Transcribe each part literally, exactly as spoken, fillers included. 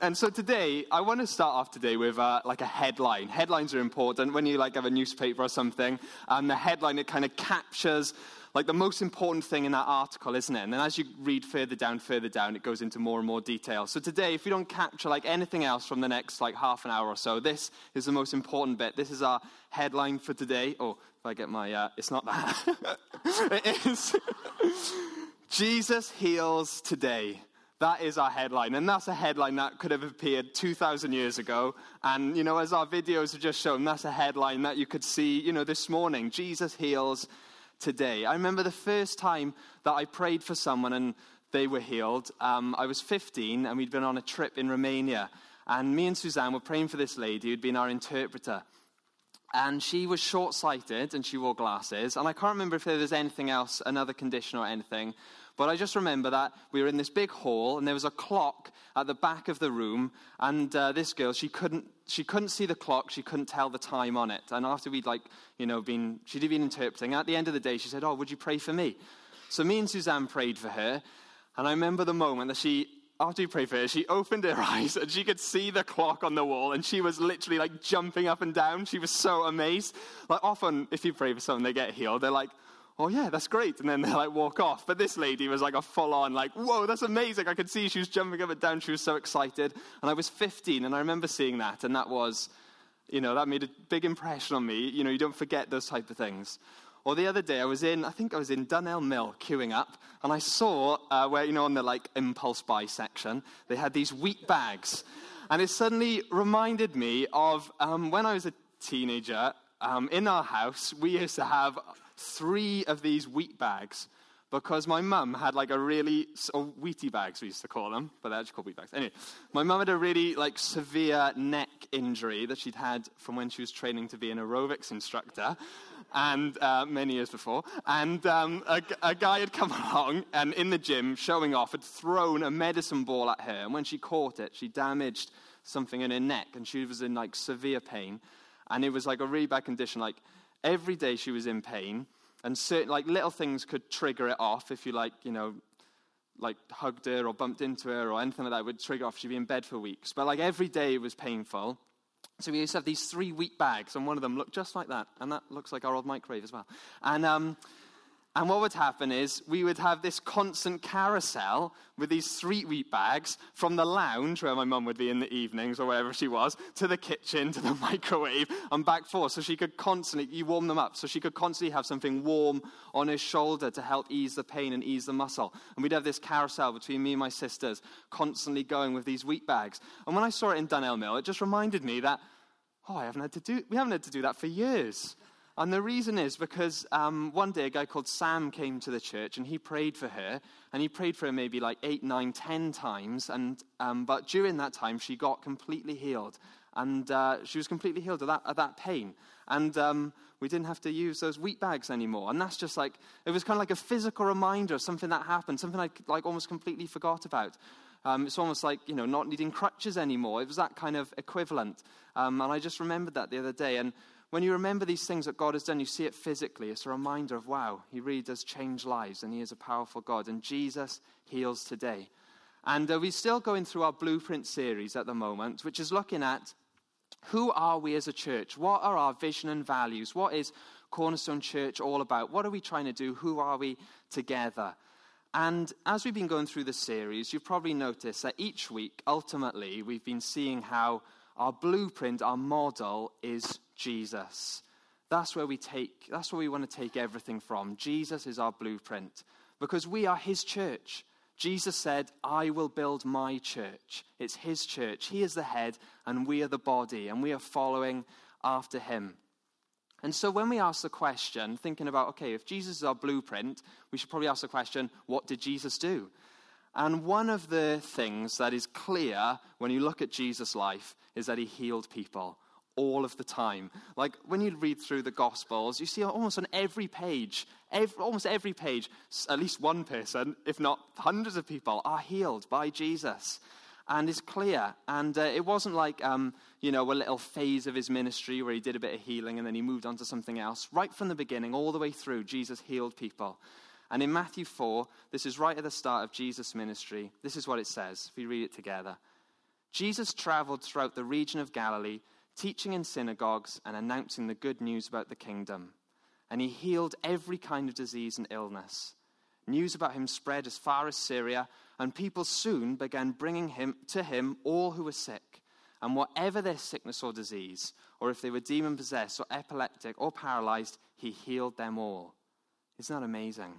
and so today, I want to start off today with uh, like a headline. Headlines are important. When you like have a newspaper or something, um, the headline, it kind of captures like the most important thing in that article, isn't it? And then as you read further down, further down, it goes into more and more detail. So today, if we don't capture like anything else from the next like half an hour or so, this is the most important bit. This is our headline for today. Oh, if I get my, uh, it's not that. It is Jesus heals today. That is our headline, and that's a headline that could have appeared two thousand years ago. And, you know, as our videos have just shown, that's a headline that you could see, you know, this morning. Jesus heals today. I remember the first time that I prayed for someone and they were healed. Um, I was fifteen, and we'd been on a trip in Romania. And me and Suzanne were praying for this lady who'd been our interpreter. And she was short-sighted, and she wore glasses. And I can't remember if there was anything else, another condition or anything. But I just remember that we were in this big hall, and there was a clock at the back of the room. And uh, this girl, she couldn't she couldn't see the clock. She couldn't tell the time on it. And after we'd, like, you know, been, she'd been interpreting, at the end of the day, she said, oh, would you pray for me? So me and Suzanne prayed for her. And I remember the moment that she, after we prayed for her, she opened her eyes, and she could see the clock on the wall. And she was literally, like, jumping up and down. She was so amazed. Like, often, if you pray for someone, they get healed. They're like, oh yeah, that's great. And then they like walk off. But this lady was like a full on like, whoa, that's amazing. I could see she was jumping up and down. She was so excited. And I was fifteen, and I remember seeing that. And that was, you know, that made a big impression on me. You know, you don't forget those type of things. Or the other day I was in, I think I was in Dunelm Mill queuing up. And I saw uh, where, you know, on the like impulse buy section, they had these wheat bags. And it suddenly reminded me of um, when I was a teenager, um, in our house, we used to have three of these wheat bags because my mum had like a really, or wheatie bags we used to call them, but they're actually called wheat bags. Anyway, my mum had a really like severe neck injury that she'd had from when she was training to be an aerobics instructor, and uh, many years before. And um, a, a guy had come along and in the gym showing off had thrown a medicine ball at her, and when she caught it, she damaged something in her neck, and she was in like severe pain, and it was like a really bad condition. Like every day she was in pain, and certain like little things could trigger it off. If you like, you know, like hugged her or bumped into her or anything like that would trigger off. She'd be in bed for weeks. But like every day it was painful. So we used to have these three wheat bags, and one of them looked just like that, and that looks like our old microwave as well. And um, and what would happen is we would have this constant carousel with these three wheat bags from the lounge, where my mum would be in the evenings or wherever she was, to the kitchen, to the microwave, and back forth. So she could constantly, you warm them up, so she could constantly have something warm on her shoulder to help ease the pain and ease the muscle. And we'd have this carousel between me and my sisters, constantly going with these wheat bags. And when I saw it in Dunelm Mill, it just reminded me that, oh, I haven't had to do, we haven't had to do that for years. And the reason is because um, one day a guy called Sam came to the church, and he prayed for her, and he prayed for her maybe like eight, nine, ten times, and um, but during that time she got completely healed, and uh, she was completely healed of that, of that pain, and um, we didn't have to use those wheat bags anymore. And that's just like, it was kind of like a physical reminder of something that happened, something I like almost completely forgot about. Um, it's almost like, you know, not needing crutches anymore. It was that kind of equivalent, um, and I just remembered that the other day. And when you remember these things that God has done, you see it physically. It's a reminder of, wow, he really does change lives, and he is a powerful God. And Jesus heals today. And uh, we're still going through our Blueprint series at the moment, which is looking at who are we as a church? What are our vision and values? What is Cornerstone Church all about? What are we trying to do? Who are we together? And as we've been going through this series, you've probably noticed that each week, ultimately, we've been seeing how our blueprint, our model is Jesus. That's where we take, that's where we want to take everything from. Jesus is our blueprint because we are his church. Jesus said, I will build my church. It's his church. He is the head and we are the body, and we are following after him. And so when we ask the question, thinking about, okay, if Jesus is our blueprint, we should probably ask the question, what did Jesus do? And one of the things that is clear when you look at Jesus' life is that he healed people all of the time. Like when you read through the Gospels, you see almost on every page, every, almost every page, at least one person, if not hundreds of people, are healed by Jesus. And it's clear. And uh, it wasn't like, um, you know, a little phase of his ministry where he did a bit of healing and then he moved on to something else. Right from the beginning, all the way through, Jesus healed people. And in Matthew four, this is right at the start of Jesus' ministry. This is what it says, if we read it together. Jesus traveled throughout the region of Galilee, teaching in synagogues and announcing the good news about the kingdom. And he healed every kind of disease and illness. News about him spread as far as Syria, and people soon began bringing him to him all who were sick, and whatever their sickness or disease, or if they were demon-possessed or epileptic or paralyzed, he healed them all. Isn't that amazing?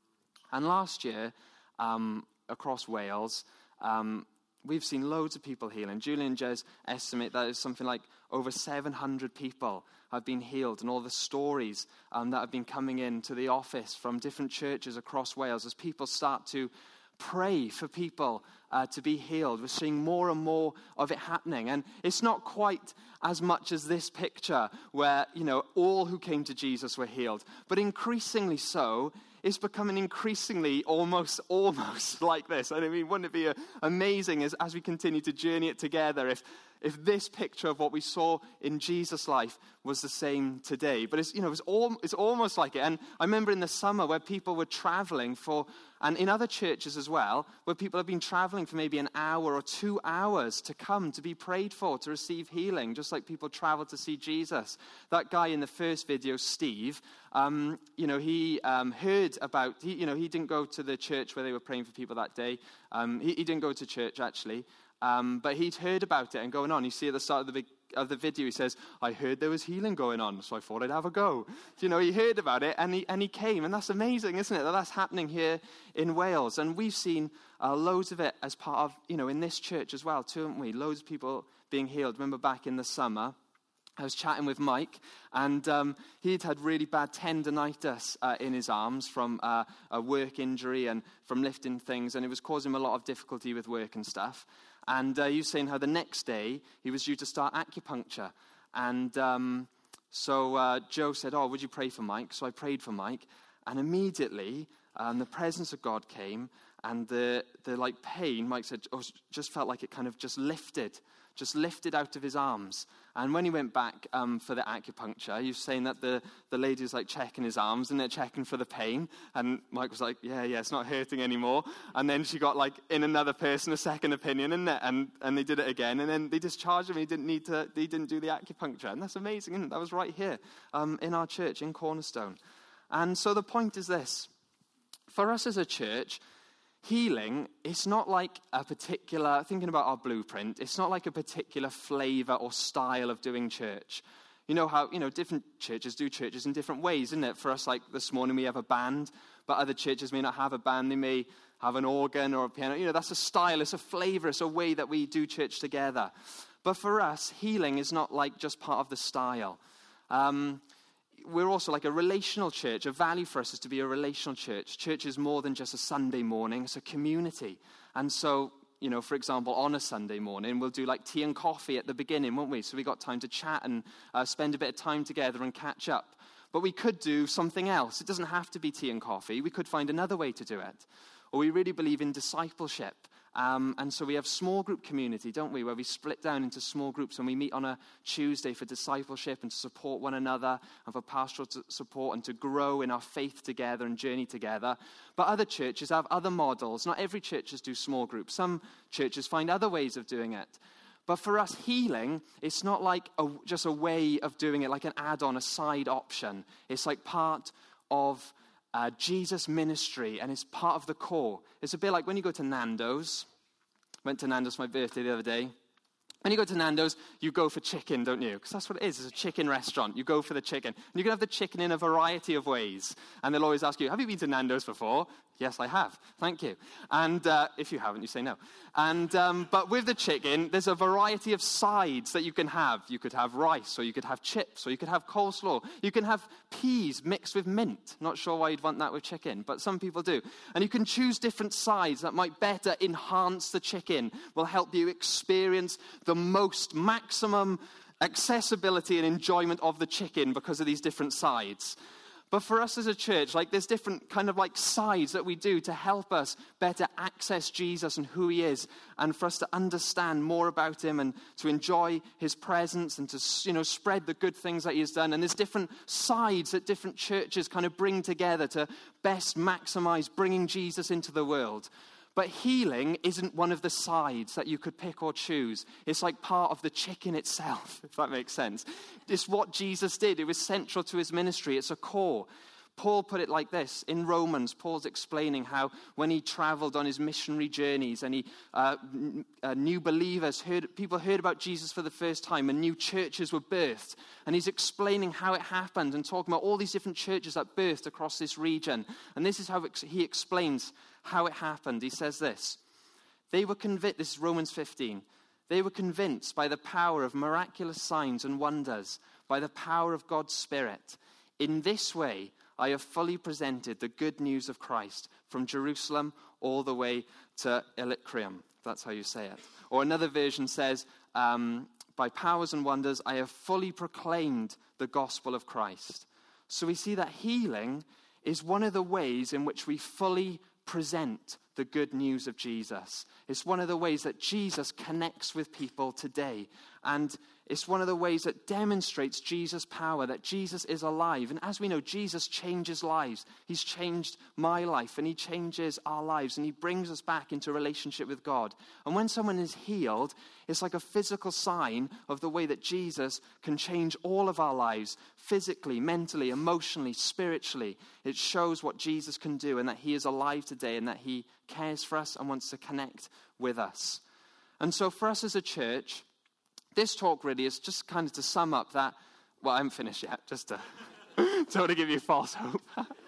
And last year, um, across Wales, um, we've seen loads of people healing. Julian and Jez estimate that it's something like over seven hundred people have been healed, and all the stories um, that have been coming into the office from different churches across Wales as people start to pray for people uh, to be healed. We're seeing more and more of it happening. And it's not quite as much as this picture where, you know, all who came to Jesus were healed. But increasingly so, it's becoming increasingly almost, almost like this. I mean, wouldn't it be uh, amazing as, as we continue to journey it together if if this picture of what we saw in Jesus' life was the same today? But it's, you know, it's, all, it's almost like it. And I remember in the summer where people were traveling for, and in other churches as well, where people have been traveling for maybe an hour or two hours to come to be prayed for, to receive healing, just like people travel to see Jesus. That guy in the first video, Steve, um, you know, he um, heard about, he, you know, he didn't go to the church where they were praying for people that day. Um, he, he didn't go to church, actually. Um, but he'd heard about it and going on. You see at the start of the big, of the video, he says, I heard there was healing going on, so I thought I'd have a go. You know, he heard about it and he and he came. And that's amazing, isn't it, that that's happening here in Wales. And we've seen uh, loads of it as part of, you know, in this church as well, too, haven't we? Loads of people being healed. Remember back in the summer, I was chatting with Mike, and um, he'd had really bad tendonitis uh, in his arms from uh, a work injury and from lifting things, and it was causing him a lot of difficulty with work and stuff. And uh, he was saying how the next day he was due to start acupuncture. And um, so uh, Joe said, oh, would you pray for Mike? So I prayed for Mike, and immediately um, the presence of God came, and the, the like pain, Mike said, oh, just felt like it kind of just lifted, just lifted out of his arms. And when he went back um, for the acupuncture, he was saying that the, the lady was like checking his arms and they're checking for the pain. And Mike was like, yeah, yeah, it's not hurting anymore. And then she got like in another person a second opinion, isn't it? And and they did it again. And then they discharged him. He didn't need to, he didn't do the acupuncture. And that's amazing, isn't it? That was right here um, in our church in Cornerstone. And so the point is this. For us as a church, healing, it's not like a particular, thinking about our blueprint, it's not like a particular flavor or style of doing church. You know how, you know, different churches do churches in different ways, isn't it? For us, like this morning, we have a band, but other churches may not have a band. They may have an organ or a piano. You know, that's a style, it's a flavor, it's a way that we do church together. But for us, healing is not like just part of the style. Um, We're also like a relational church. A value for us is to be a relational church. Church is more than just a Sunday morning. It's a community. And so, you know, for example, on a Sunday morning, we'll do like tea and coffee at the beginning, won't we? So we got time to chat and uh, spend a bit of time together and catch up. But we could do something else. It doesn't have to be tea and coffee. We could find another way to do it. Or we really believe in discipleship. Um, and so we have small group community, don't we, where we split down into small groups and we meet on a Tuesday for discipleship and to support one another and for pastoral support and to grow in our faith together and journey together. But other churches have other models. Not every churches do small groups. Some churches find other ways of doing it. But for us, healing, it's not like a, just a way of doing it, like an add-on, a side option. It's like part of Uh, Jesus' ministry, and it's part of the core. It's a bit like when you go to Nando's. Went to Nando's for my birthday the other day. When you go to Nando's, you go for chicken, don't you? Because that's what it is. It's a chicken restaurant. You go for the chicken. And you can have the chicken in a variety of ways. And they'll always ask you, have you been to Nando's before? Yes, I have. Thank you. And uh, if you haven't, you say no. And um, but with the chicken, there's a variety of sides that you can have. You could have rice, or you could have chips, or you could have coleslaw. You can have peas mixed with mint. Not sure why you'd want that with chicken, but some people do. And you can choose different sides that might better enhance the chicken, will help you experience the most maximum accessibility and enjoyment of the chicken because of these different sides. But for us as a church, like there's different kind of like sides that we do to help us better access Jesus and who he is, and for us to understand more about him and to enjoy his presence and to, you know, spread the good things that he has done. And there's different sides that different churches kind of bring together to best maximize bringing Jesus into the world. But healing isn't one of the sides that you could pick or choose. It's like part of the chicken itself, if that makes sense. It's what Jesus did. It was central to his ministry. It's a core. Paul put it like this. In Romans, Paul's explaining how when he traveled on his missionary journeys and he, uh, n- uh, new believers, heard, people heard about Jesus for the first time and new churches were birthed. And he's explaining how it happened and talking about all these different churches that birthed across this region. And this is how ex- he explains how it happened. He says this. They were convinced, this is Romans fifteen. They were convinced by the power of miraculous signs and wonders, by the power of God's Spirit. In this way, I have fully presented the good news of Christ from Jerusalem all the way to Illyricum. That's how you say it. Or another version says, um, by powers and wonders, I have fully proclaimed the gospel of Christ. So we see that healing is one of the ways in which we fully present the good news of Jesus. It's one of the ways that Jesus connects with people today. And it's one of the ways that demonstrates Jesus' power, that Jesus is alive. And as we know, Jesus changes lives. He's changed my life, and he changes our lives, and he brings us back into a relationship with God. And when someone is healed, it's like a physical sign of the way that Jesus can change all of our lives, physically, mentally, emotionally, spiritually. It shows what Jesus can do, and that he is alive today, and that he cares for us and wants to connect with us. And so for us as a church, this talk really is just kind of to sum up that, well, I haven't finished yet, just to, don't want to give you false hope.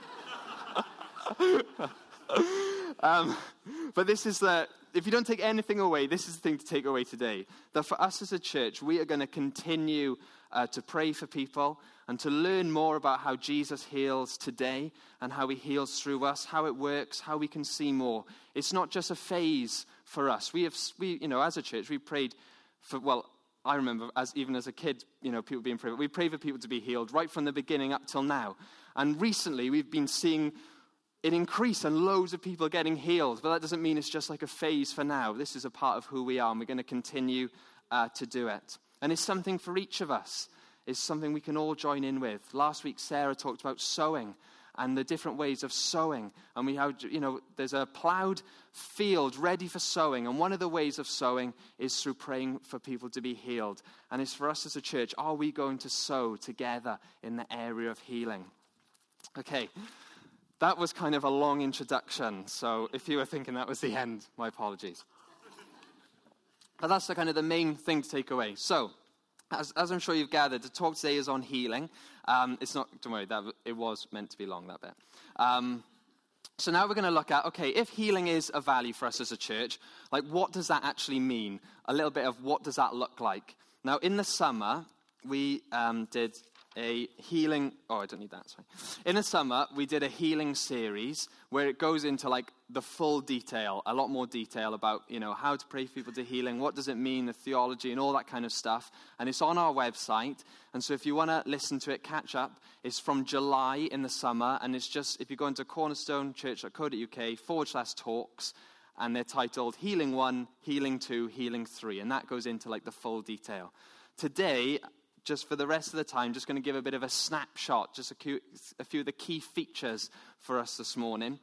um, but this is the, if you don't take anything away, this is the thing to take away today. That for us as a church, we are going to continue uh, to pray for people and to learn more about how Jesus heals today and how he heals through us, how it works, how we can see more. It's not just a phase for us. We have, we, you know, as a church, we prayed for, well, I remember, as even as a kid, you know, people being prayed. We pray for people to be healed right from the beginning up till now. And recently, we've been seeing it increase and loads of people getting healed. But that doesn't mean it's just like a phase for now. This is a part of who we are, and we're going to continue uh, to do it. And it's something for each of us. It's something we can all join in with. Last week, Sarah talked about sowing and the different ways of sowing. And we have, you know, there's a plowed field ready for sowing. And one of the ways of sowing is through praying for people to be healed. And it's for us as a church, are we going to sow together in the area of healing? Okay, that was kind of a long introduction. So if you were thinking that was the end, my apologies. But that's the kind of the main thing to take away. So, As, as I'm sure you've gathered, the talk today is on healing. Um, it's not, don't worry, that it was meant to be long, that bit. Um, so now we're going to look at, okay, if healing is a value for us as a church, like what does that actually mean? A little bit of what does that look like? Now, in the summer, we um, did a healing, oh, I don't need that, sorry. In the summer, we did a healing series where it goes into like the full detail, a lot more detail about, you know, how to pray for people to healing, what does it mean, the theology and all that kind of stuff. And it's on our website. And so if you want to listen to it, catch up, it's from July in the summer. And it's just, if you go into cornerstonechurch.co.uk forward slash talks, and they're titled Healing one, Healing two, Healing three. And that goes into like the full detail. Today, just for the rest of the time, just going to give a bit of a snapshot, just a few, a few of the key features for us this morning.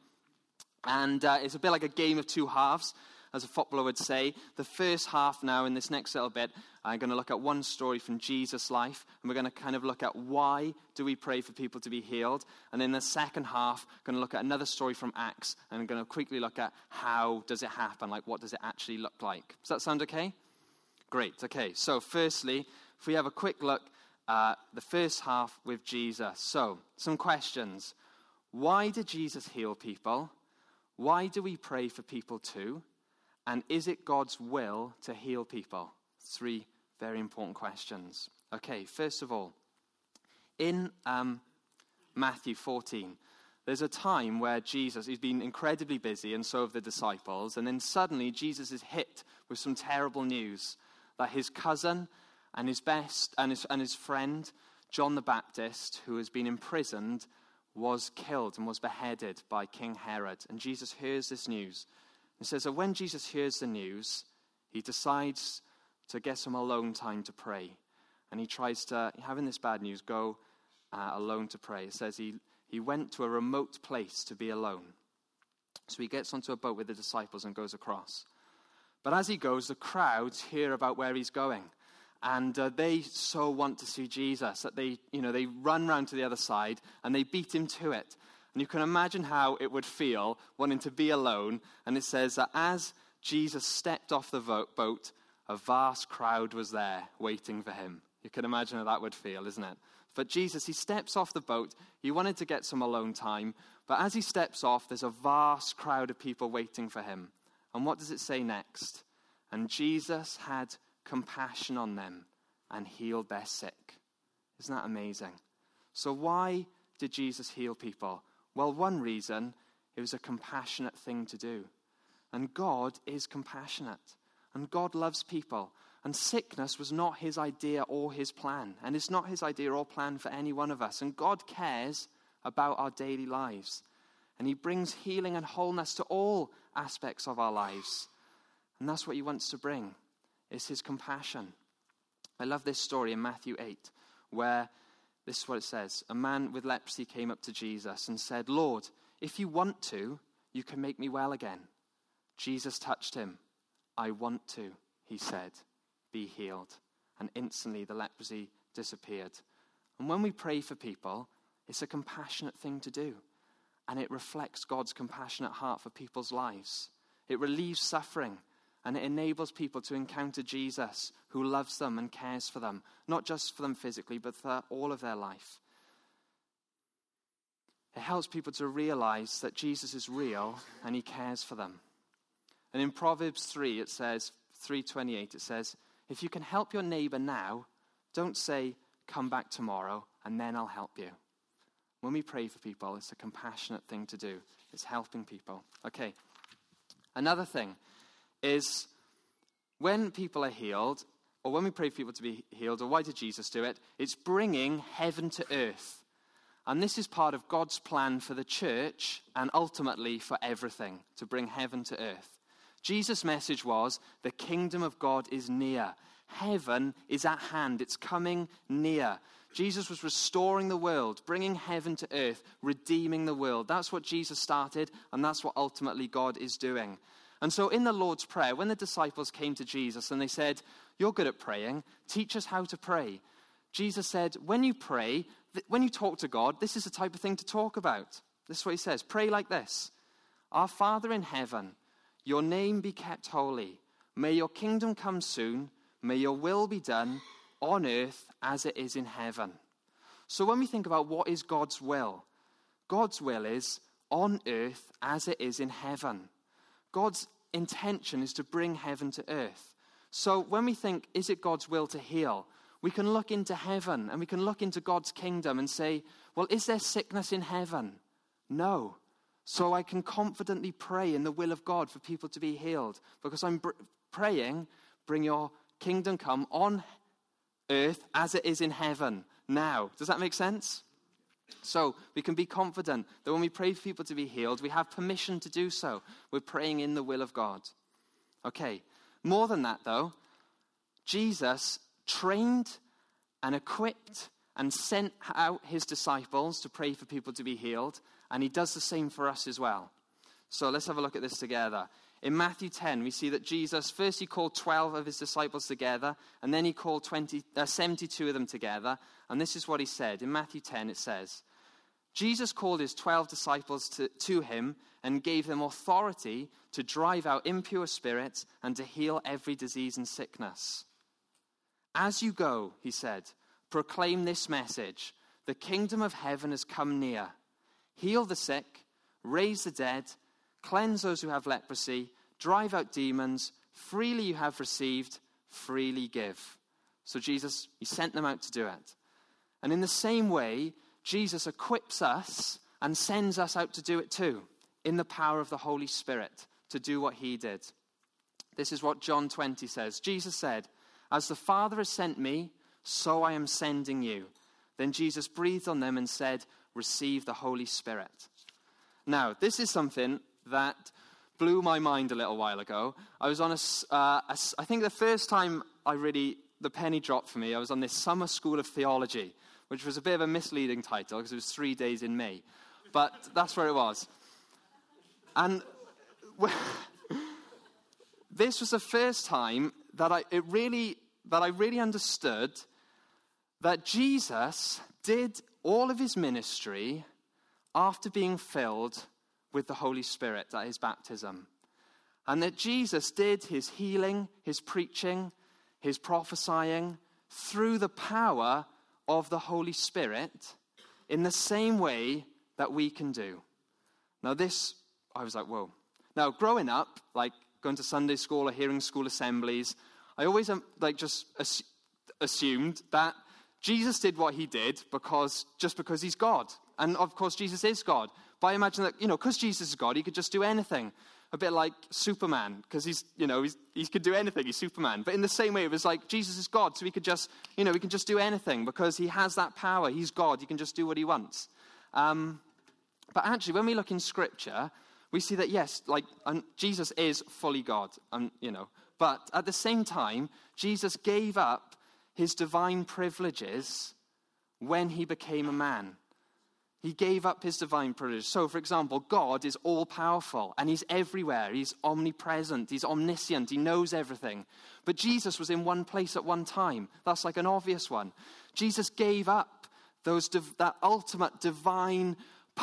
And uh, it's a bit like a game of two halves, as a footballer would say. The first half now, in this next little bit, I'm going to look at one story from Jesus' life, and we're going to kind of look at why do we pray for people to be healed. And in the second half, I'm going to look at another story from Acts, and I'm going to quickly look at how does it happen, like what does it actually look like. Does that sound okay? Great, okay. So firstly, if we have a quick look at the first half with Jesus. So, some questions. Why did Jesus heal people? Why do we pray for people too? And is it God's will to heal people? Three very important questions. Okay, first of all, in um, Matthew fourteen, there's a time where Jesus, he's been incredibly busy, and so have the disciples, and then suddenly Jesus is hit with some terrible news that his cousin and his best and his, and his friend, John the Baptist, who has been imprisoned, was killed and was beheaded by King Herod. And Jesus hears this news. It says that when Jesus hears the news, he decides to get some alone time to pray. And he tries to, having this bad news, go uh, alone to pray. It says he, he went to a remote place to be alone. So he gets onto a boat with the disciples and goes across. But as he goes, the crowds hear about where he's going. And uh, they so want to see Jesus that they, you know, they run round to the other side and they beat him to it. And you can imagine how it would feel wanting to be alone. And it says that as Jesus stepped off the boat, a vast crowd was there waiting for him. You can imagine how that would feel, isn't it? But Jesus, he steps off the boat. He wanted to get some alone time. But as he steps off, there's a vast crowd of people waiting for him. And what does it say next? And Jesus had compassion on them and healed their sick. Isn't that amazing? So why did Jesus heal people? Well, one reason, it was a compassionate thing to do. And God is compassionate. And God loves people. And sickness was not his idea or his plan. And it's not his idea or plan for any one of us. And God cares about our daily lives. And he brings healing and wholeness to all aspects of our lives. And that's what he wants to bring. It's his compassion. I love this story in Matthew eight, where this is what it says. A man with leprosy came up to Jesus and said, Lord, if you want to, you can make me well again. Jesus touched him. I want to, he said, be healed. And instantly the leprosy disappeared. And when we pray for people, it's a compassionate thing to do. And it reflects God's compassionate heart for people's lives. It relieves suffering. And it enables people to encounter Jesus, who loves them and cares for them, not just for them physically, but for all of their life. It helps people to realize that Jesus is real and he cares for them. And in Proverbs three, it says, three twenty-eight, it says, if you can help your neighbor now, don't say, come back tomorrow, and then I'll help you. When we pray for people, it's a compassionate thing to do. It's helping people. Okay. Another thing is when people are healed, or when we pray for people to be healed, or why did Jesus do it? It's bringing heaven to earth. And this is part of God's plan for the church and ultimately for everything, to bring heaven to earth. Jesus' message was, the kingdom of God is near. Heaven is at hand. It's coming near. Jesus was restoring the world, bringing heaven to earth, redeeming the world. That's what Jesus started, and that's what ultimately God is doing. And so in the Lord's Prayer, when the disciples came to Jesus and they said, you're good at praying, teach us how to pray. Jesus said, when you pray, th- when you talk to God, this is the type of thing to talk about. This is what he says. Pray like this. Our Father in heaven, your name be kept holy. May your kingdom come soon. May your will be done on earth as it is in heaven. So when we think about what is God's will, God's will is on earth as it is in heaven. God's intention is to bring heaven to earth. So when we think, is it God's will to heal? We can look into heaven and we can look into God's kingdom and say, well, is there sickness in heaven? No. So I can confidently pray in the will of God for people to be healed because I'm br- praying, bring your kingdom come on earth as it is in heaven now. Does that make sense? So we can be confident that when we pray for people to be healed, we have permission to do so. We're praying in the will of God. Okay, more than that though, Jesus trained and equipped and sent out his disciples to pray for people to be healed, and he does the same for us as well. So let's have a look at this together. In Matthew ten, we see that Jesus, first he called twelve of his disciples together, and then he called twenty, uh, seventy-two of them together. And this is what he said. In Matthew ten, it says, Jesus called his twelve disciples to, to him and gave them authority to drive out impure spirits and to heal every disease and sickness. As you go, he said, proclaim this message. The kingdom of heaven has come near. Heal the sick, raise the dead, cleanse those who have leprosy, drive out demons. Freely you have received, freely give. So Jesus, he sent them out to do it. And in the same way, Jesus equips us and sends us out to do it too, in the power of the Holy Spirit, to do what he did. This is what John twenty says. Jesus said, as the Father has sent me, so I am sending you. Then Jesus breathed on them and said, receive the Holy Spirit. Now, this is something that blew my mind a little while ago. I was on a, uh, a I think the first time I really, the penny dropped for me, I was on this summer school of theology, which was a bit of a misleading title because it was three days in May. But that's where it was. And this was the first time that I it really that I really understood that Jesus did all of his ministry after being filled with the Holy Spirit at his baptism. And that Jesus did his healing, his preaching, his prophesying through the power of the Holy Spirit in the same way that we can do. Now this, I was like, whoa. Now growing up, like going to Sunday school or hearing school assemblies, I always um, like just ass- assumed that Jesus did what he did because just because he's God. And of course Jesus is God. But I imagine that, you know, because Jesus is God, he could just do anything. A bit like Superman, because he's, you know, he's, he could do anything. He's Superman. But in the same way, it was like Jesus is God, so he could just, you know, he can just do anything because he has that power. He's God. He can just do what he wants. Um, but actually, when we look in Scripture, we see that, yes, like um, Jesus is fully God, um, you know. But at the same time, Jesus gave up his divine privileges when he became a man. He gave up his divine privilege. So, for example, God is all-powerful, and he's everywhere. He's omnipresent. He's omniscient. He knows everything. But Jesus was in one place at one time. That's like an obvious one. Jesus gave up those div- that ultimate divine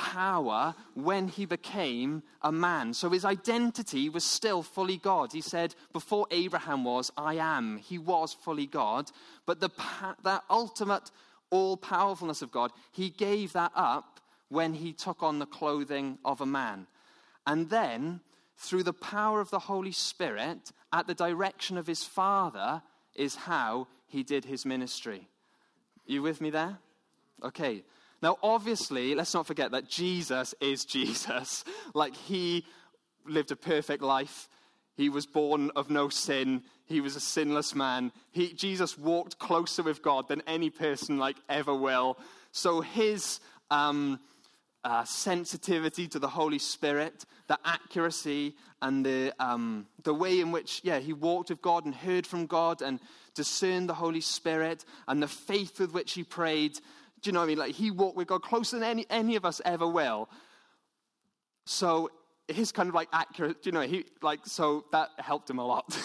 power when he became a man. So his identity was still fully God. He said, before Abraham was, I am. He was fully God. But the pa- that ultimate all-powerfulness of God, he gave that up when he took on the clothing of a man. And then, through the power of the Holy Spirit, at the direction of his Father, is how he did his ministry. You with me there? Okay. Now, obviously, let's not forget that Jesus is Jesus. Like, he lived a perfect life. He was born of no sin. He was a sinless man. He, Jesus walked closer with God than any person like ever will. So his um, uh, sensitivity to the Holy Spirit, the accuracy, and the um, the way in which, yeah, he walked with God and heard from God and discerned the Holy Spirit, and the faith with which he prayed. Do you know what I mean? Like, he walked with God closer than any, any of us ever will. So his kind of like accurate, you know, he like, so that helped him a lot.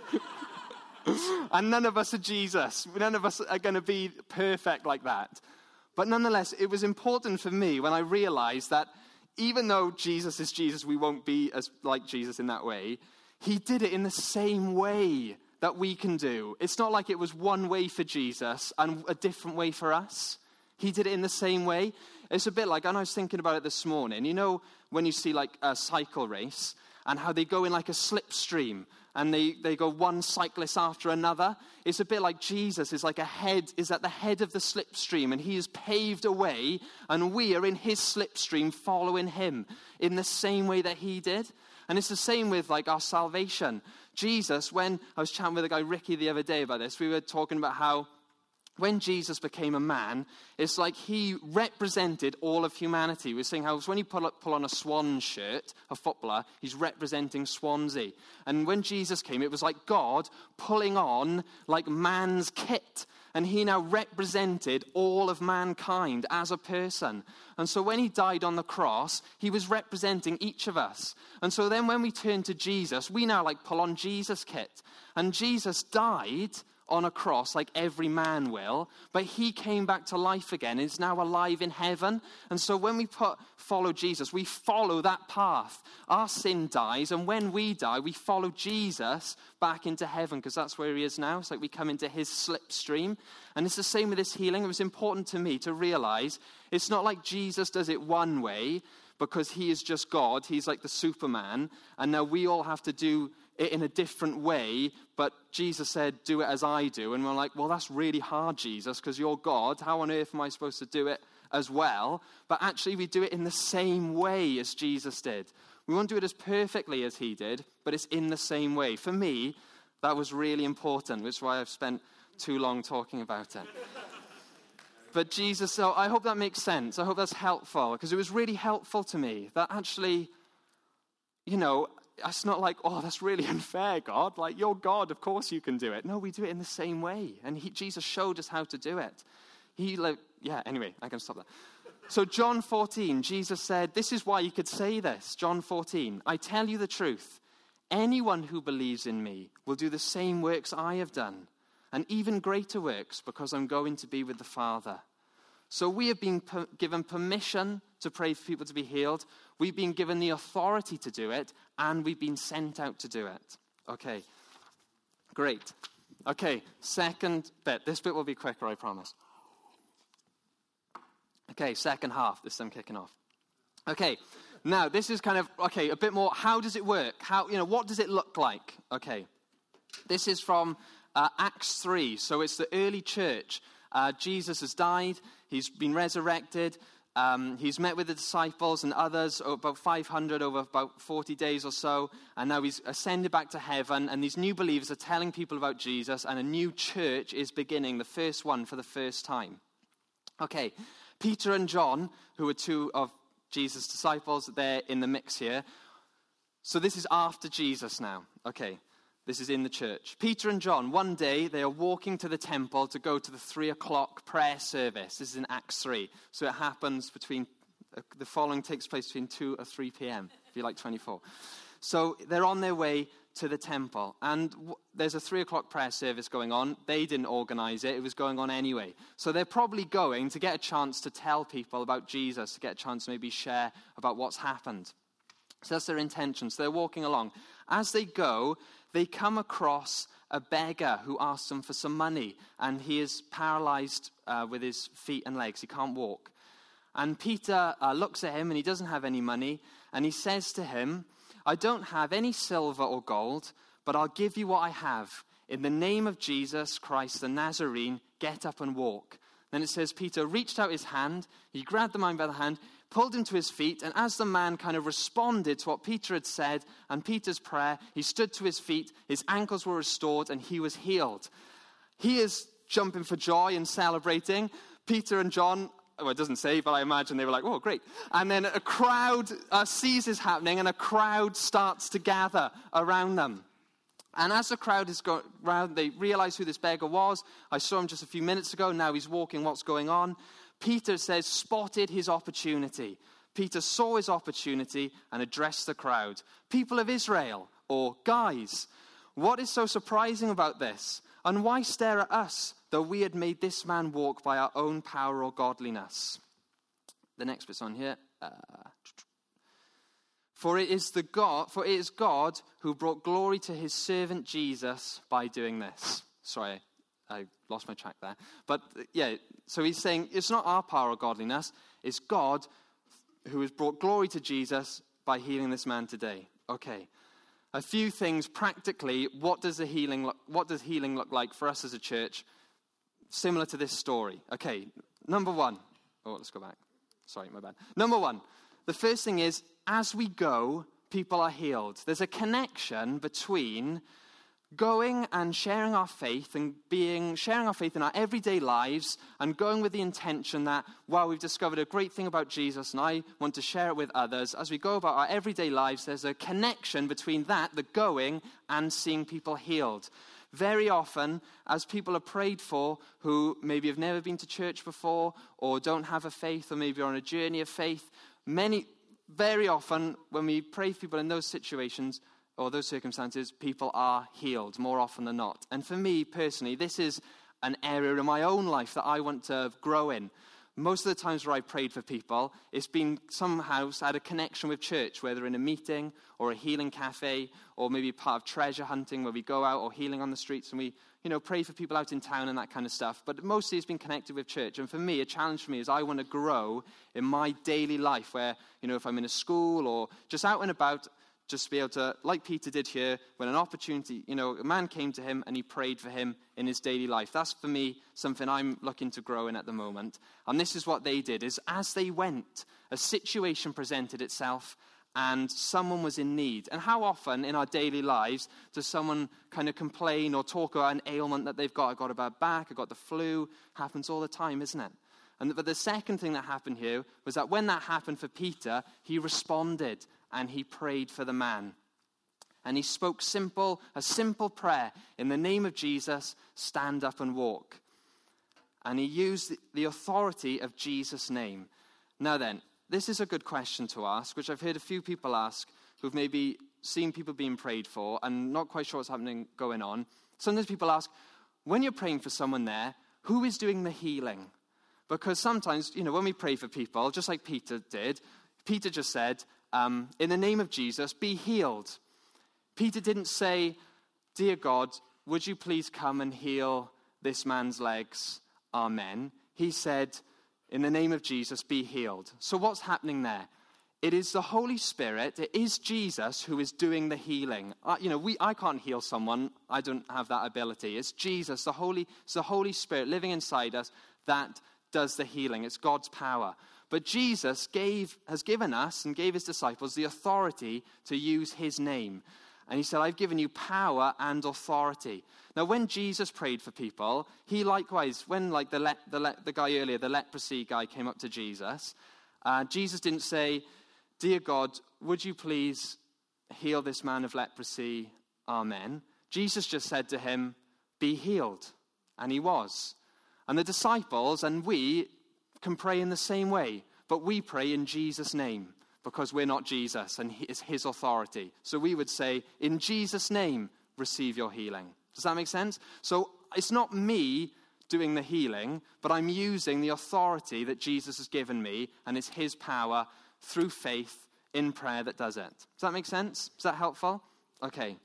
And none of us are Jesus. None of us are going to be perfect like that. But nonetheless, it was important for me when I realized that even though Jesus is Jesus, we won't be as like Jesus in that way. He did it in the same way that we can do. It's not like it was one way for Jesus and a different way for us. He did it in the same way. It's a bit like, and I was thinking about it this morning, you know, when you see like a cycle race and how they go in like a slipstream and they, they go one cyclist after another. It's a bit like Jesus is like a head, is at the head of the slipstream, and he has paved a way, and we are in his slipstream following him in the same way that he did. And it's the same with like our salvation. Jesus, when I was chatting with a guy, Ricky, the other day about this, we were talking about how when Jesus became a man, it's like he represented all of humanity. We're saying how when you pull, up, pull on a Swan shirt, a footballer, he's representing Swansea. And when Jesus came, it was like God pulling on like man's kit. And he now represented all of mankind as a person. And so when he died on the cross, he was representing each of us. And so then when we turn to Jesus, we now like pull on Jesus' kit. And Jesus died on a cross like every man will, but he came back to life again and is now alive in heaven. And so when we put follow Jesus, we follow that path. Our sin dies, and when we die, we follow Jesus back into heaven, because that's where he is now. It's like we come into his slipstream. And it's the same with this healing. It was important to me to realize it's not like Jesus does it one way because he is just God. He's like the Superman, and now we all have to do it in a different way, but Jesus said, do it as I do. And we're like, well, that's really hard, Jesus, because you're God. How on earth am I supposed to do it as well? But actually, we do it in the same way as Jesus did. We won't do it as perfectly as he did, but it's in the same way. For me, that was really important, which is why I've spent too long talking about it. But Jesus, so I hope that makes sense. I hope that's helpful, because it was really helpful to me that actually, you know, it's not like, oh, that's really unfair, God. Like, you're God, of course you can do it. No, we do it in the same way. And he, Jesus showed us how to do it. He, like, yeah, anyway, I can stop that. So John fourteen, Jesus said, this is why you could say this. John fourteen, I tell you the truth. Anyone who believes in me will do the same works I have done, and even greater works, because I'm going to be with the Father. So we have been per- given permission to pray for people to be healed. We've been given the authority to do it, and we've been sent out to do it. Okay, great. Okay, second bit. This bit will be quicker, I promise. Okay, second half. This time kicking off. Okay, now this is kind of, okay, a bit more, how does it work? How, you know, what does it look like? Okay, this is from uh, Acts three. So it's the early church. Uh, Jesus has died. He's been resurrected. Um, he's met with the disciples and others, about five hundred over about forty days or so. And now he's ascended back to heaven. And these new believers are telling people about Jesus. And a new church is beginning, the first one for the first time. Okay, Peter and John, who are two of Jesus' disciples, they're in the mix here. So this is after Jesus now. Okay, this is in the church. Peter and John, one day they are walking to the temple to go to the three o'clock prayer service. This is in Acts three. So it happens between, uh, the following takes place between two or three p.m., if you like twenty-four. So they're on their way to the temple. And w- there's a three o'clock prayer service going on. They didn't organize it. It was going on anyway. So they're probably going to get a chance to tell people about Jesus, to get a chance to maybe share about what's happened. So that's their intention. So they're walking along. As they go, they come across a beggar who asks them for some money. And he is paralyzed uh, with his feet and legs. He can't walk. And Peter uh, looks at him and he doesn't have any money. And he says to him, I don't have any silver or gold, but I'll give you what I have. In the name of Jesus Christ the Nazarene, get up and walk. Then it says Peter reached out his hand, he grabbed the man by the hand, pulled him to his feet, and as the man kind of responded to what Peter had said and Peter's prayer, he stood to his feet, his ankles were restored, and he was healed. He is jumping for joy and celebrating. Peter and John, well, it doesn't say, but I imagine they were like, oh, great. And then a crowd uh, sees this happening, and a crowd starts to gather around them. And as the crowd is going around, they realize who this beggar was. I saw him just a few minutes ago. Now he's walking. What's going on? Peter says, spotted his opportunity. Peter saw his opportunity and addressed the crowd. People of Israel, or guys, what is so surprising about this? And why stare at us, though we had made this man walk by our own power or godliness? The next bit's on here. Uh, for it is the God, for it is God who brought glory to his servant Jesus by doing this. Sorry, I lost my track there. But yeah, so he's saying it's not our power or godliness, it's God who has brought glory to Jesus by healing this man today. Okay. A few things practically. What does the healing look, what does healing look like for us as a church? Similar to this story. Okay, number one. Oh, let's go back. Sorry, my bad. Number one. The first thing is, as we go, people are healed. There's a connection between going and sharing our faith and being sharing our faith in our everyday lives and going with the intention that, wow, we've discovered a great thing about Jesus and I want to share it with others. As we go about our everyday lives, there's a connection between that, the going, and seeing people healed. Very often, as people are prayed for who maybe have never been to church before or don't have a faith or maybe are on a journey of faith, many, very often when we pray for people in those situations, or those circumstances, people are healed more often than not. And for me personally, this is an area in my own life that I want to grow in. Most of the times where I prayed for people, it's been somehow had a connection with church, whether in a meeting or a healing cafe, or maybe part of treasure hunting where we go out, or healing on the streets and we, you know, pray for people out in town and that kind of stuff. But mostly it's been connected with church. And for me, a challenge for me is I want to grow in my daily life where, you know, if I'm in a school or just out and about, just be able to, like Peter did here, when an opportunity, you know, a man came to him and he prayed for him in his daily life. That's, for me, something I'm looking to grow in at the moment. And this is what they did, is as they went, a situation presented itself and someone was in need. And how often in our daily lives does someone kind of complain or talk about an ailment that they've got? I've got a bad back, I've got the flu. Happens all the time, isn't it? And but the second thing that happened here was that when that happened for Peter, he responded and he prayed for the man. And he spoke simple, a simple prayer. In the name of Jesus, stand up and walk. And he used the authority of Jesus' name. Now then, this is a good question to ask, which I've heard a few people ask who've maybe seen people being prayed for and not quite sure what's happening going on. Sometimes people ask, when you're praying for someone there, who is doing the healing? Because sometimes, you know, when we pray for people, just like Peter did, Peter just said, um, in the name of Jesus, be healed. Peter didn't say, dear God, would you please come and heal this man's legs? Amen. He said, in the name of Jesus, be healed. So what's happening there? It is the Holy Spirit, it is Jesus who is doing the healing. Uh, you know, we I can't heal someone. I don't have that ability. It's Jesus, the Holy, it's the Holy Spirit living inside us that does the healing. It's God's power. But Jesus gave has given us and gave his disciples the authority to use his name. And he said, I've given you power and authority. Now, when Jesus prayed for people, he likewise, when like the le- the, le- the guy earlier, the leprosy guy came up to Jesus, uh, Jesus didn't say, dear God, would you please heal this man of leprosy? Amen. Jesus just said to him, be healed. And he was. And the disciples and we can pray in the same way, but we pray in Jesus' name because we're not Jesus and it's his authority. So we would say, in Jesus' name, receive your healing. Does that make sense? So it's not me doing the healing, but I'm using the authority that Jesus has given me, and it's his power through faith in prayer that does it. Does that make sense? Is that helpful? Okay.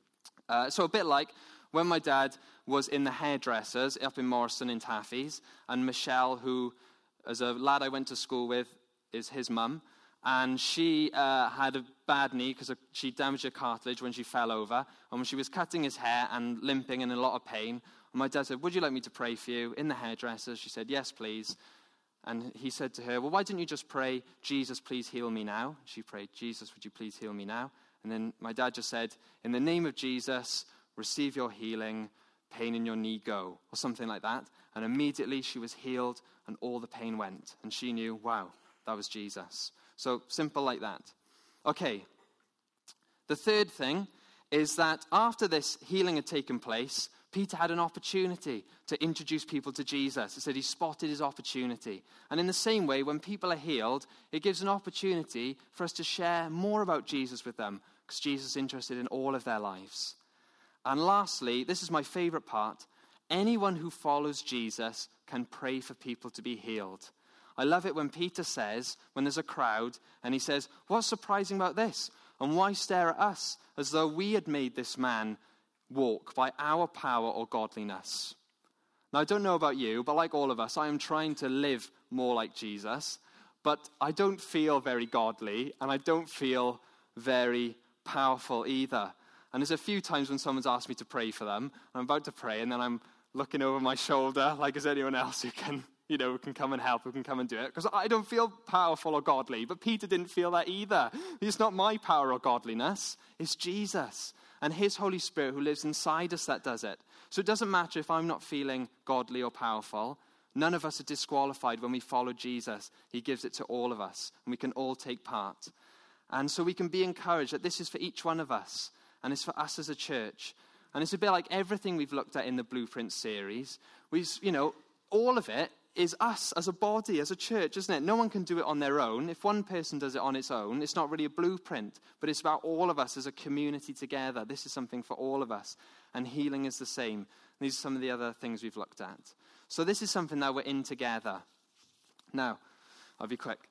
Uh, so a bit like when my dad was in the hairdressers up in Morrison in Taffy's, and Michelle, who, as a lad I went to school with, is his mum, and she uh, had a bad knee because she damaged her cartilage when she fell over, and when she was cutting his hair and limping and in a lot of pain, and my dad said, would you like me to pray for you in the hairdressers? She said, yes, please. And he said to her, well, why didn't you just pray, Jesus, please heal me now? She prayed, Jesus, would you please heal me now? And then my dad just said, in the name of Jesus, receive your healing, pain in your knee go, or something like that. And immediately she was healed and all the pain went. And she knew, wow, that was Jesus. So simple like that. Okay. The third thing is that after this healing had taken place, Peter had an opportunity to introduce people to Jesus. He said he spotted his opportunity. And in the same way, when people are healed, it gives an opportunity for us to share more about Jesus with them, because Jesus is interested in all of their lives. And lastly, this is my favorite part, anyone who follows Jesus can pray for people to be healed. I love it when Peter says, when there's a crowd, and he says, what's surprising about this? And why stare at us as though we had made this man walk by our power or godliness? Now, I don't know about you, but like all of us, I am trying to live more like Jesus, but I don't feel very godly, and I don't feel very powerful either. And there's a few times when someone's asked me to pray for them, I'm about to pray, and then I'm looking over my shoulder, like, is anyone else who can, you know, who can come and help, who can come and do it? Because I don't feel powerful or godly, but Peter didn't feel that either. It's not my power or godliness, it's Jesus and his Holy Spirit who lives inside us that does it. So it doesn't matter if I'm not feeling godly or powerful. None of us are disqualified when we follow Jesus. He gives it to all of us, and we can all take part. And so we can be encouraged that this is for each one of us, and it's for us as a church. And it's a bit like everything we've looked at in the Blueprint series. We, you know, all of it is us as a body, as a church, isn't it? No one can do it on their own. If one person does it on its own, it's not really a blueprint, but it's about all of us as a community together. This is something for all of us. And healing is the same. These are some of the other things we've looked at. So this is something that we're in together. Now, I'll be quick.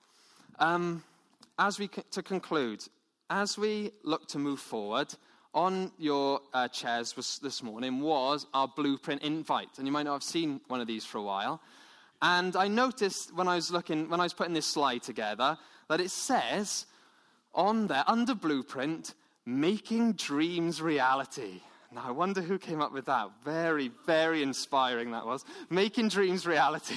Um, as we to conclude, as we look to move forward, on your uh, chairs was, this morning was our Blueprint invite. And you might not have seen one of these for a while. And I noticed when I was looking, when I was putting this slide together, that it says on there, under Blueprint, making dreams reality. Now, I wonder who came up with that. Very, very inspiring that was. Making dreams reality.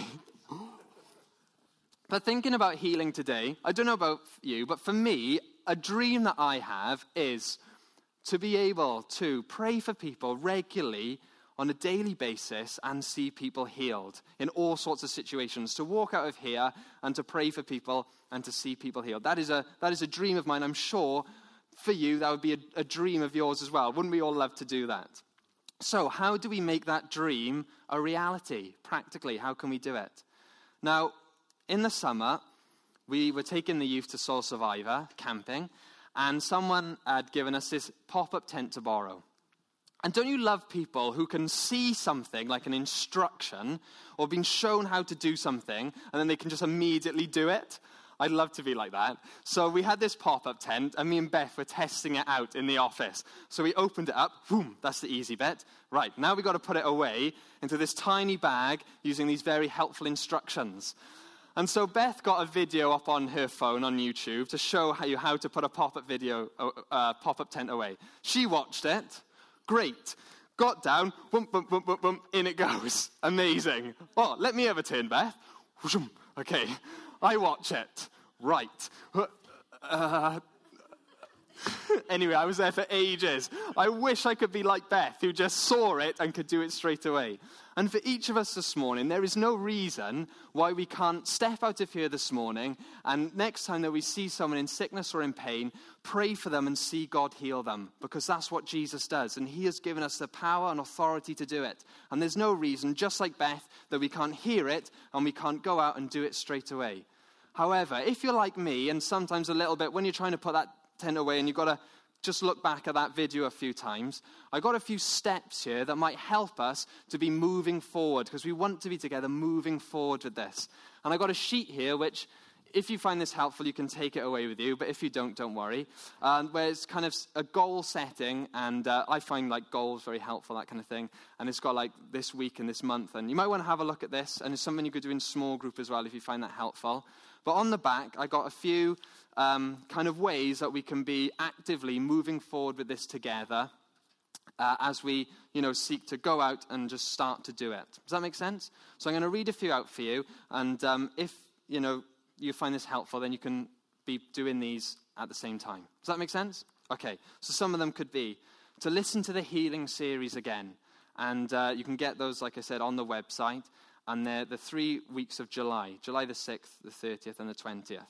But thinking about healing today, I don't know about you, but for me, a dream that I have is to be able to pray for people regularly on a daily basis and see people healed in all sorts of situations. To walk out of here and to pray for people and to see people healed. That is a, that is a dream of mine. I'm sure for you that would be a, a dream of yours as well. Wouldn't we all love to do that? So how do we make that dream a reality? Practically, how can we do it? Now, in the summer, we were taking the youth to Soul Survivor camping, and someone had given us this pop-up tent to borrow. And don't you love people who can see something like an instruction or been shown how to do something and then they can just immediately do it? I'd love to be like that. So we had this pop-up tent and me and Beth were testing it out in the office. So we opened it up. Boom, that's the easy bit. Right, now we've got to put it away into this tiny bag using these very helpful instructions. And so Beth got a video up on her phone on YouTube to show how you how to put a pop-up video, uh, pop-up tent away. She watched it. Great. Got down, boom, boom, boom, boom, boom, in it goes. Amazing. Oh, let me have a turn, Beth. Okay, I watch it. Right. Uh, anyway, I was there for ages. I wish I could be like Beth, who just saw it and could do it straight away. And for each of us this morning, there is no reason why we can't step out of here this morning and next time that we see someone in sickness or in pain, pray for them and see God heal them, because that's what Jesus does. And he has given us the power and authority to do it. And there's no reason, just like Beth, that we can't hear it and we can't go out and do it straight away. However, if you're like me, and sometimes a little bit, when you're trying to put that tent away and you've got to just look back at that video a few times, I got a few steps here that might help us to be moving forward, because we want to be together moving forward with this. And I got a sheet here, which, if you find this helpful, you can take it away with you, but if you don't, don't worry. Um, where it's kind of a goal setting, and uh, I find like goals very helpful, that kind of thing. And it's got like this week and this month, and you might want to have a look at this, and it's something you could do in small group as well if you find that helpful. But on the back, I got a few um, kind of ways that we can be actively moving forward with this together uh, as we, you know, seek to go out and just start to do it. Does that make sense? So I'm going to read a few out for you, and um, if, you know, you find this helpful, then you can be doing these at the same time. Does that make sense? Okay, so some of them could be to listen to the healing series again, and uh, you can get those, like I said, on the website. And they're the three weeks of July, July the sixth, the thirtieth, and the twentieth.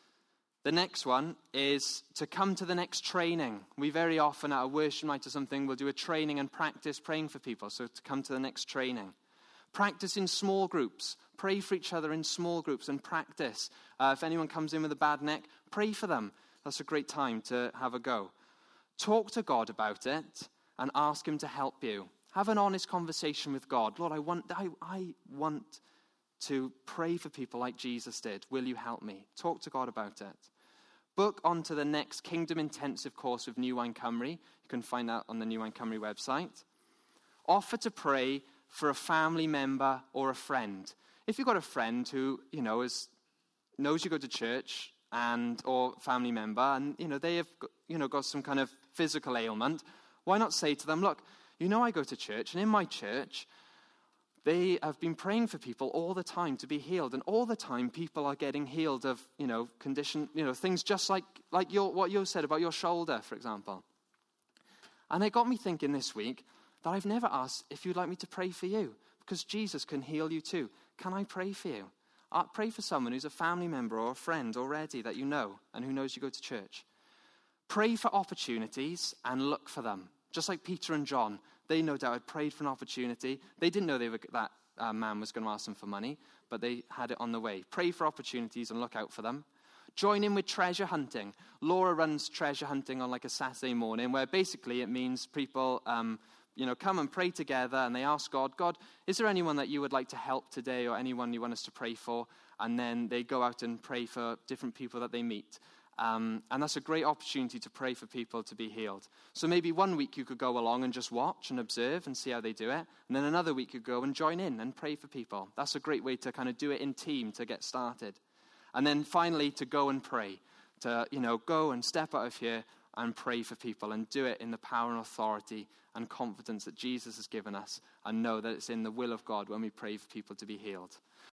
The next one is to come to the next training. We very often at a worship night or something will do a training and practice praying for people, so to come to the next training. Practice in small groups. Pray for each other in small groups and practice. Uh, if anyone comes in with a bad neck, pray for them. That's a great time to have a go. Talk to God about it and ask him to help you. Have an honest conversation with God. Lord, I want, I, I want to pray for people like Jesus did. Will you help me? Talk to God about it. Book onto the next Kingdom Intensive course with New Wine Cymru. You can find that on the New Wine Cymru website. Offer to pray for a family member or a friend. If you've got a friend who, you know, is knows you go to church and or family member, and you know they have, you know, got some kind of physical ailment, why not say to them, look, you know I go to church, and in my church, they have been praying for people all the time to be healed, and all the time people are getting healed of, you know, condition, you know, things just like like your, what you said about your shoulder, for example. And it got me thinking this week that I've never asked if you'd like me to pray for you, because Jesus can heal you too. Can I pray for you? I'll pray for someone who's a family member or a friend already that you know and who knows you go to church. Pray for opportunities and look for them. Just like Peter and John, they no doubt had prayed for an opportunity. They didn't know they were, that uh, man was going to ask them for money, but they had it on the way. Pray for opportunities and look out for them. Join in with treasure hunting. Laura runs treasure hunting on like a Saturday morning, where basically it means people, um, you know, come and pray together, and they ask God, God, is there anyone that you would like to help today, or anyone you want us to pray for? And then they go out and pray for different people that they meet. Um, and that's a great opportunity to pray for people to be healed. So maybe one week you could go along and just watch and observe and see how they do it. And then another week you could go and join in and pray for people. That's a great way to kind of do it in team to get started. And then finally to go and pray. To, you know, go and step out of here and pray for people and do it in the power and authority and confidence that Jesus has given us, and know that it's in the will of God when we pray for people to be healed.